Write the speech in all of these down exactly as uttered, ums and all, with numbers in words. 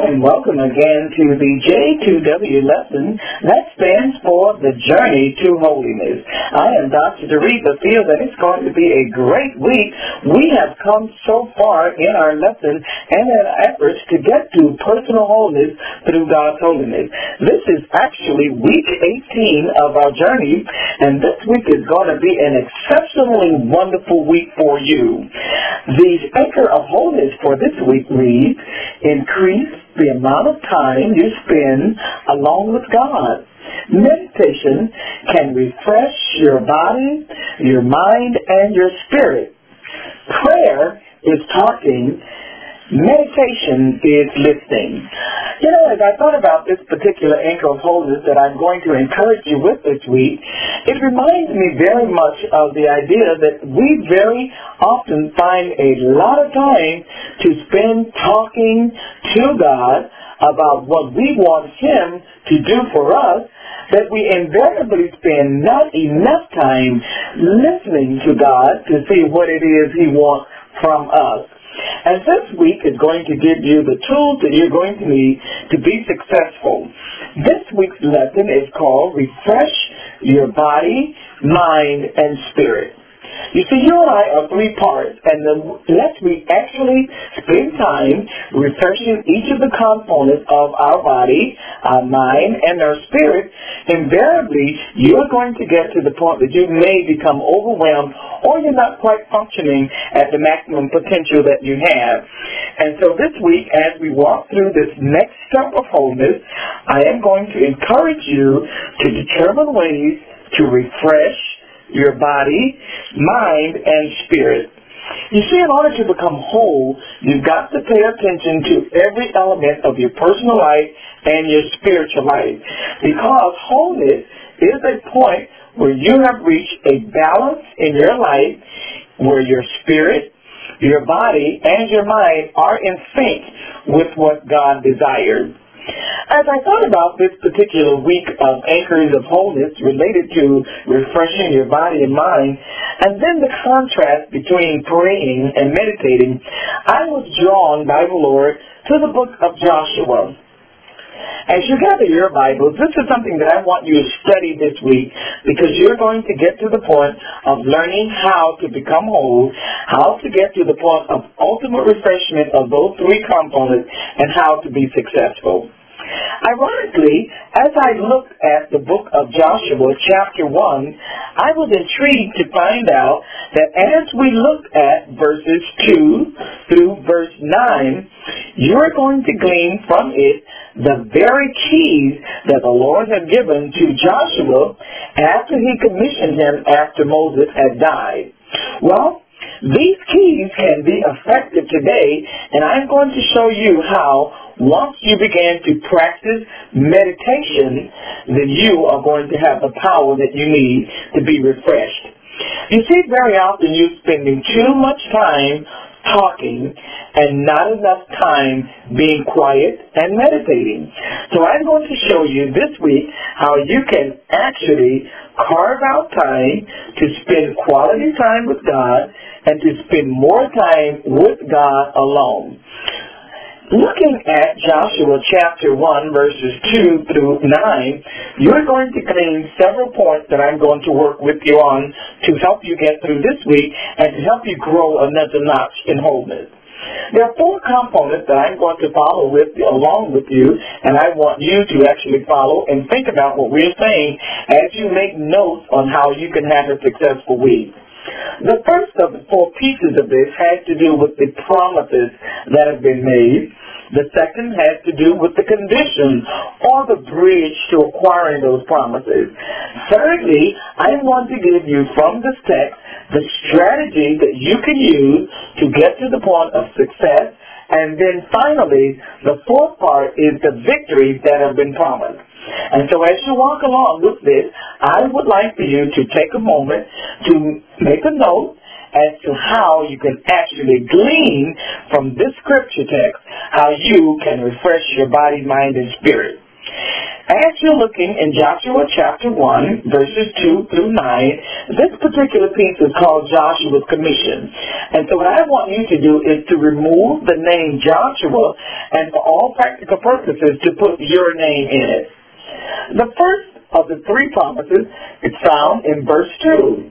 and welcome again to the J two W lesson that stands for the Journey to Holiness. I am Doctor Teresa. Feel that it's going to be a great week. We have come so far in our lesson and in our efforts to get to personal wholeness through God's holiness. This is actually week eighteen of our journey, and this week is going to be an exceptionally wonderful week for you. The anchor of wholeness for this week reads, increase the amount of time you spend alone with God. Meditation can refresh your body, your mind, and your spirit. Prayer is talking. Meditation is listening. You know, as I thought about this particular anchor of wholeness that I'm going to encourage you with this week, it reminds me very much of the idea that we very often find a lot of time to spend talking to God about what we want Him to do for us, that we invariably spend not enough time listening to God to see what it is He wants from us. And this week is going to give you the tools that you're going to need to be successful. This week's lesson is called Refresh Your Body, Mind, and Spirit. You see, you and I are three parts, and unless we actually spend time refreshing each of the components of our body, our mind, and our spirit, invariably you're going to get to the point that you may become overwhelmed or you're not quite functioning at the maximum potential that you have. And so this week, as we walk through this next step of wholeness, I am going to encourage you to determine ways to refresh your body, mind, and spirit. You see, in order to become whole, you've got to pay attention to every element of your personal life and your spiritual life, because wholeness is a point where you have reached a balance in your life where your spirit, your body, and your mind are in sync with what God desired. As I thought about this particular week of anchors of wholeness related to refreshing your body and mind, and then the contrast between praying and meditating, I was drawn by the Lord to the book of Joshua. As you gather your Bibles, this is something that I want you to study this week, because you're going to get to the point of learning how to become whole, how to get to the point of ultimate refreshment of those three components, and how to be successful. Ironically, as I looked at the book of Joshua, chapter one, I was intrigued to find out that as we look at verses two through verse nine, you're going to glean from it the very keys that the Lord had given to Joshua after He commissioned him after Moses had died. Well, these keys can be effective today, and I'm going to show you how once you begin to practice meditation, then you are going to have the power that you need to be refreshed. You see, very often you're spending too much time talking and not enough time being quiet and meditating. So I'm going to show you this week how you can actually carve out time to spend quality time with God and to spend more time with God alone. Looking at Joshua chapter one, verses two through nine, you're going to glean several points that I'm going to work with you on to help you get through this week and to help you grow another notch in wholeness. There are four components that I'm going to follow with along with you, and I want you to actually follow and think about what we're saying as you make notes on how you can have a successful week. The first of the four pieces of this has to do with the promises that have been made. The second has to do with the condition or the bridge to acquiring those promises. Thirdly, I want to give you from this text the strategy that you can use to get to the point of success. And then finally, the fourth part is the victories that have been promised. And so as you walk along with this, I would like for you to take a moment to make a note as to how you can actually glean from this scripture text how you can refresh your body, mind, and spirit. As you're looking in Joshua chapter one, verses two through nine, this particular piece is called Joshua's Commission. And so what I want you to do is to remove the name Joshua and for all practical purposes to put your name in it. The first of the three promises is found in verse two.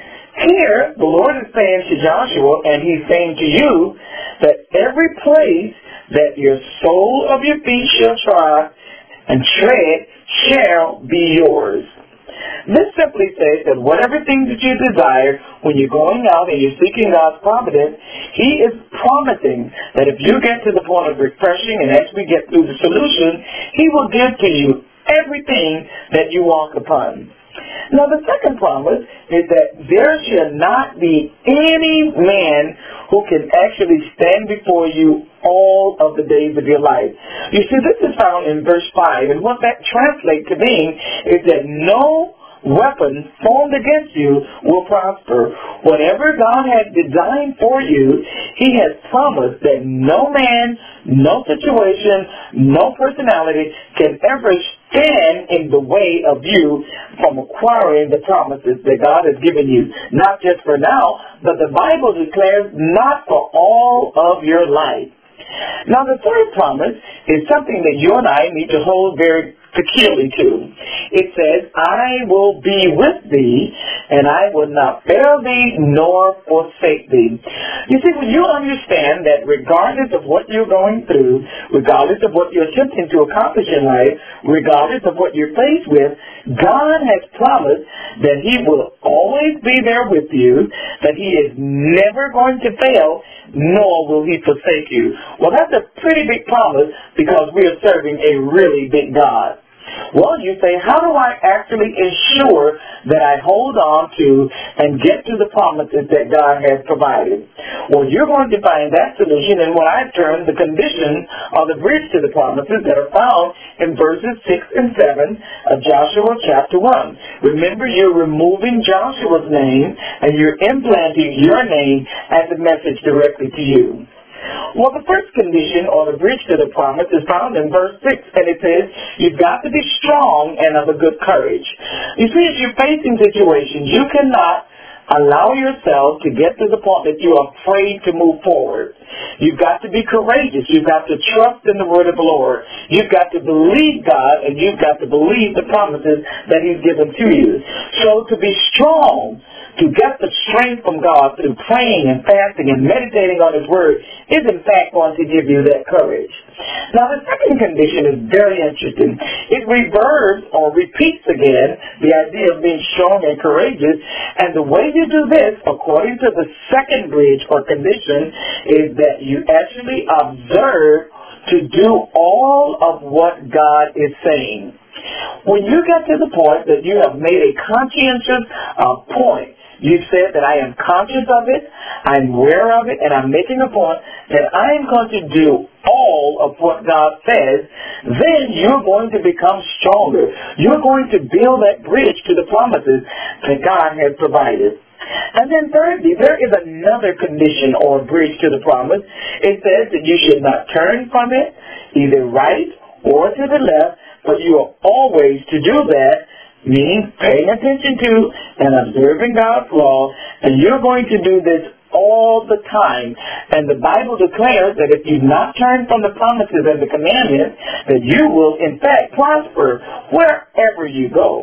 Here, the Lord is saying to Joshua, and he's saying to you, that every place that your sole of your feet shall trod and tread shall be yours. This simply says that whatever things that you desire, when you're going out and you're seeking God's providence, He is promising that if you get to the point of refreshing and as we get through the solution, He will give to you everything that you walk upon. Now, the second promise is that there shall not be any man who can actually stand before you all of the days of your life. You see, this is found in verse five, and what that translates to mean is that no weapon formed against you will prosper. Whatever God has designed for you, He has promised that no man, no situation, no personality can ever stand in the way of you from acquiring the promises that God has given you. Not just for now, but the Bible declares not for all of your life. Now, the third promise is something that you and I need to hold very peculiarly to. It says, I will be with thee, and I will not fail thee nor forsake thee. You see, when you understand that regardless of what you're going through, regardless of what you're attempting to accomplish in life, regardless of what you're faced with, God has promised that He will always be there with you, that He is never going to fail, nor will He forsake you. Well, that's a pretty big promise because we are serving a really big God. Well, you say, how do I actually ensure that I hold on to and get to the promises that God has provided? Well, you're going to find that solution in what I've termed the condition or the bridge to the promises that are found in verses six and seven of Joshua chapter one. Remember, you're removing Joshua's name and you're implanting your name as a message directly to you. Well, the first condition or the bridge to the promise is found in verse six, and it says, you've got to be strong and of a good courage. You see, as you're facing situations, you cannot allow yourself to get to the point that you're afraid to move forward. You've got to be courageous. You've got to trust in the word of the Lord. You've got to believe God, and you've got to believe the promises that He's given to you. So to be strong, to get the strength from God through praying and fasting and meditating on His Word is in fact going to give you that courage. Now, the second condition is very interesting. It reverts or repeats again the idea of being strong and courageous, and the way you do this, according to the second bridge or condition, is that you actually observe to do all of what God is saying. When you get to the point that you have made a conscientious uh, point, you've said that I am conscious of it, I'm aware of it, and I'm making a point that I am going to do all of what God says, then you're going to become stronger. You're going to build that bridge to the promises that God has provided. And then thirdly, there is another condition or bridge to the promise. It says that you should not turn from it, either right or to the left, but you are always to do that, meaning paying attention to and observing God's law, and you're going to do this all the time. And the Bible declares that if you not turn from the promises and the commandments, that you will in fact prosper wherever you go.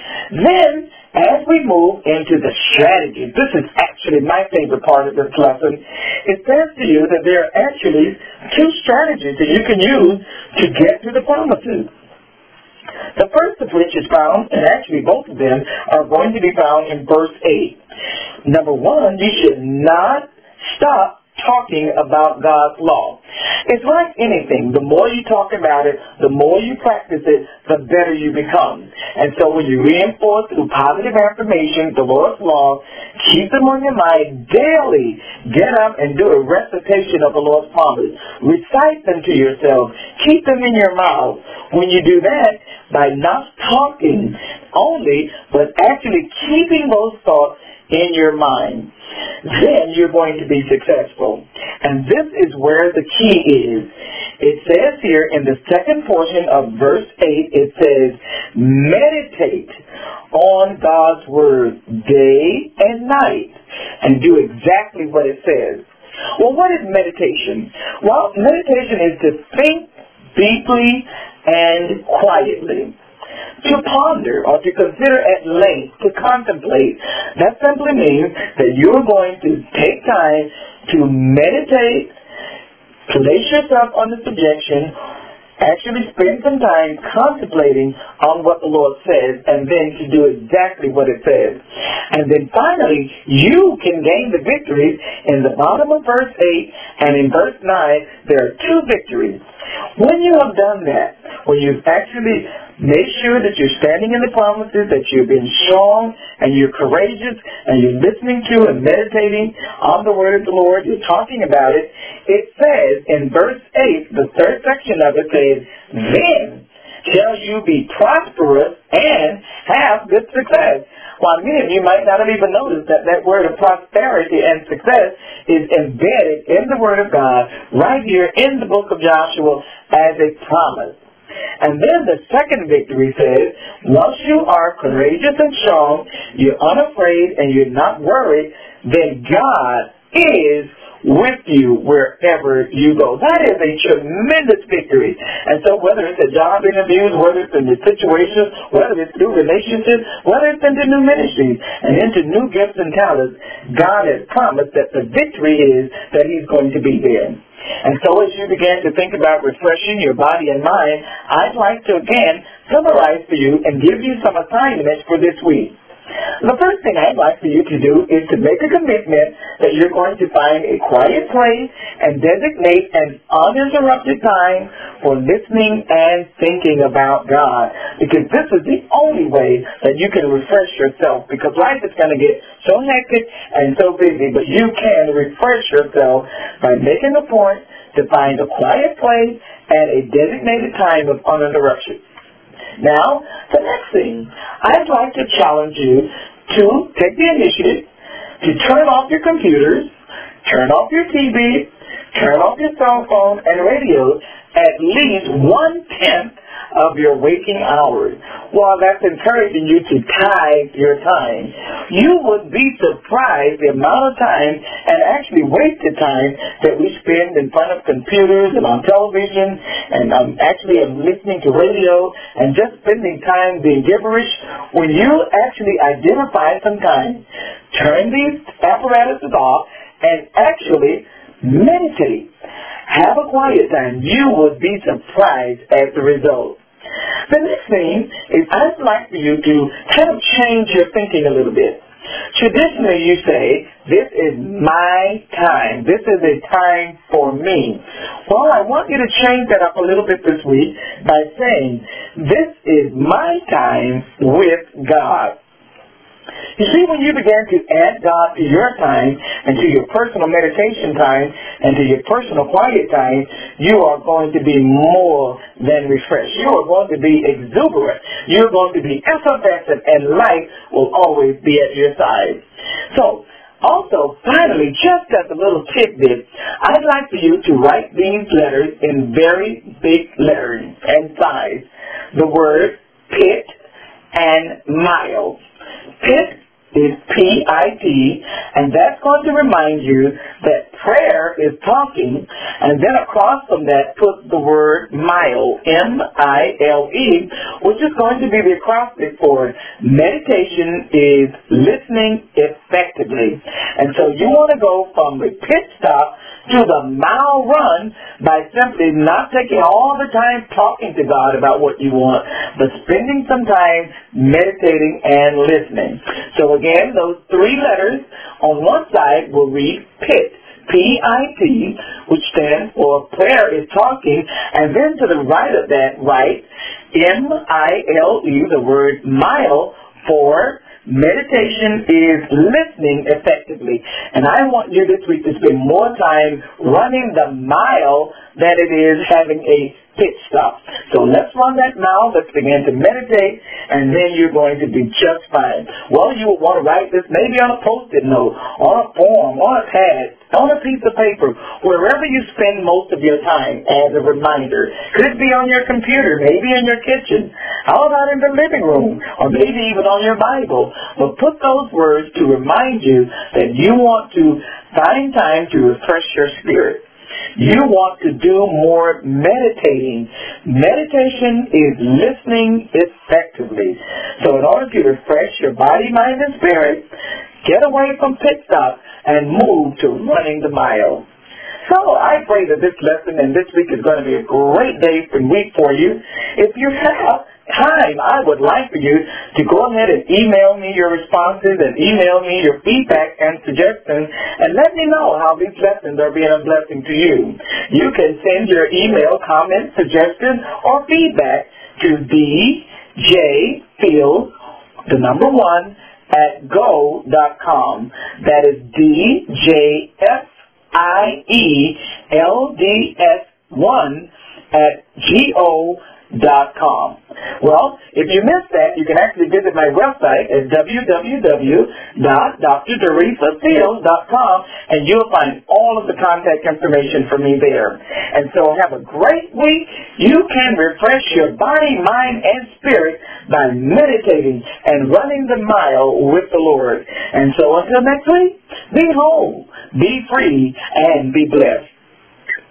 Then, as we move into the strategies, this is actually my favorite part of this lesson. It says to you that there are actually two strategies that you can use to get to the promises. The first of which is found, and actually both of them are going to be found in verse eight. Number one, you should not stop talking about God's law. It's like anything. The more you talk about it, the more you practice it, the better you become. And so when you reinforce through positive affirmation the Lord's law, keep them on your mind daily. Get up and do a recitation of the Lord's promise. Recite them to yourself. Keep them in your mouth. When you do that, by not talking only, but actually keeping those thoughts in your mind, then you're going to be successful. And this is where the key is. It says here in the second portion of verse eight, it says, meditate on God's word day and night and do exactly what it says. Well, what is meditation? Well, meditation is to think deeply and quietly. To ponder or to consider at length, to contemplate. That simply means that you're going to take time to meditate, place yourself under subjection, actually spend some time contemplating on what the Lord says, and then to do exactly what it says. And then finally, you can gain the victories in the bottom of verse eight, and in verse nine, there are two victories. When you have done that, when you've actually made sure that you're standing in the promises, that you've been strong, and you're courageous, and you're listening to and meditating on the word of the Lord, you're talking about it, it says in verse eight, the third section of it says, then shall you be prosperous and have good success. While many of you might not have even noticed that that word of prosperity and success is embedded in the Word of God right here in the book of Joshua as a promise. And then the second victory says, once you are courageous and strong, you're unafraid, and you're not worried, then God is with you wherever you go. That is a tremendous victory. And so whether it's a job interviews, whether it's in your situation, whether it's through relationships, whether it's into new ministries and into new gifts and talents, God has promised that the victory is that He's going to be there. And so as you begin to think about refreshing your body and mind, I'd like to again summarize for you and give you some assignments for this week. The first thing I'd like for you to do is to make a commitment that you're going to find a quiet place and designate an uninterrupted time for listening and thinking about God. Because this is the only way that you can refresh yourself, because life is going to get so hectic and so busy, but you can refresh yourself by making a point to find a quiet place and a designated time of uninterruption. Now, the next thing, I'd like to challenge you to take the initiative to turn off your computers, turn off your T V, turn off your cell phone and radio at least one-tenth of your waking hours. While that's encouraging you to tithe your time, you would be surprised the amount of time and actually wasted time that we spend in front of computers and on television and um, actually um, listening to radio and just spending time being gibberish. When you actually identify some time, turn these apparatuses off and actually meditate, have a quiet time, you would be surprised at the result. The next thing is I'd like for you to kind of change your thinking a little bit. Traditionally you say, this is my time. This is a time for me. Well, I want you to change that up a little bit this week by saying, this is my time with God. You see, when you begin to add God to your time and to your personal meditation time and to your personal quiet time, you are going to be more than refreshed. You are going to be exuberant. You're going to be effervescent, and life will always be at your side. So, also, finally, just as a little tidbit, I'd like for you to write these letters in very big letters and size. The word pit and mile. Pit is P I T, and that's going to remind you that prayer is talking, and then across from that put the word mile, M I L E, which is going to be the acrostic for meditation is listening effectively. And so you want to go from the pit stop to the mile run by simply not taking all the time talking to God about what you want, but spending some time meditating and listening. So again, those three letters on one side will read PIT, P I T, which stands for prayer is talking, and then to the right of that, write M I L E, the word mile, for meditation is listening effectively. And I want you this week to spend more time running the mile than it is having a pit stop. So let's run that mile. Let's begin to meditate, and then you're going to be just fine. Well, you will want to write this maybe on a Post-it note, on a form, on a pad. on a piece of paper, wherever you spend most of your time as a reminder. Could be on your computer, maybe in your kitchen. How about in the living room, or maybe even on your Bible? But put those words to remind you that you want to find time to refresh your spirit. You want to do more meditating. Meditation is listening effectively. So in order to refresh your body, mind, and spirit, get away from pit stop and move to running the mile. So I pray that this lesson and this week is going to be a great day and week for you. If you have time, I would like for you to go ahead and email me your responses and email me your feedback and suggestions and let me know how these lessons are being a blessing to you. You can send your email, comments, suggestions, or feedback to djfield, the number one, at go dot com. That is D J F I E L D S one at G O dot com. Well, if you missed that, you can actually visit my website at w w w dot d r teresa field dot com, and you'll find all of the contact information for me there. And so have a great week. You can refresh your body, mind, and spirit by meditating and running the mile with the Lord. And so until next week, be whole, be free, and be blessed.